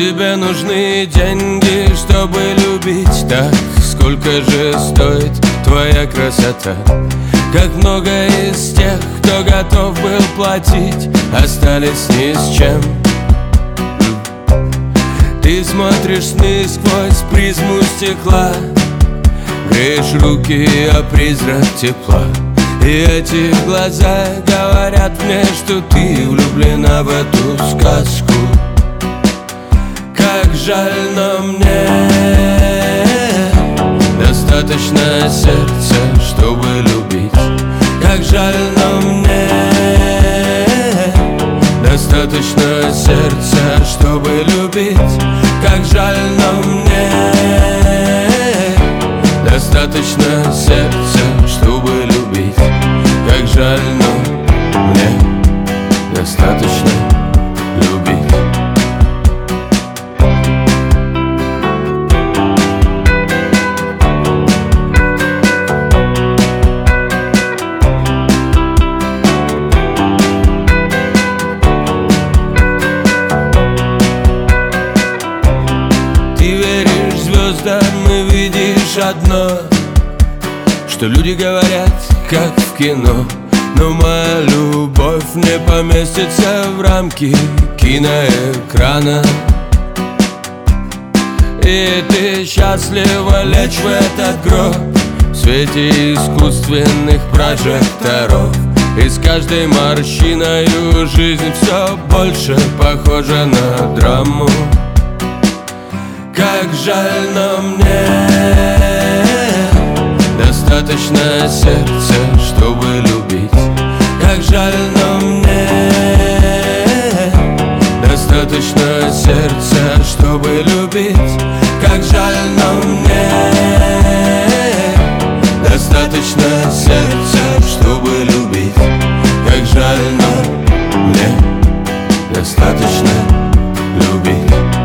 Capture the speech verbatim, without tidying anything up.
Тебе нужны деньги, чтобы любить так. Сколько же стоит твоя красота? Как много из тех, кто готов был платить, остались ни с чем. Ты смотришь сны сквозь призму стекла, греешь руки о призрак тепла. И эти глаза говорят мне, что ты влюблена в эту сказку. Как жаль, но мне достаточно сердца, чтобы любить. Как жаль, но мне достаточно сердца, чтобы любить. Как жаль, но мне достаточно сердца, чтобы любить. Как жаль, но мне достаточно любить. И видишь одно, что люди говорят, как в кино. Но моя любовь не поместится в рамки киноэкрана. И ты счастлива лечь в этот гроб в свете искусственных прожекторов. И с каждой морщиною жизнь все больше похожа на драму. Как жаль, но мне достаточно сердца, чтобы любить. Как жаль, но мне достаточно сердца, чтобы любить. Как жаль, но мне достаточно сердца, чтобы любить. Как жаль, но мне достаточно любить.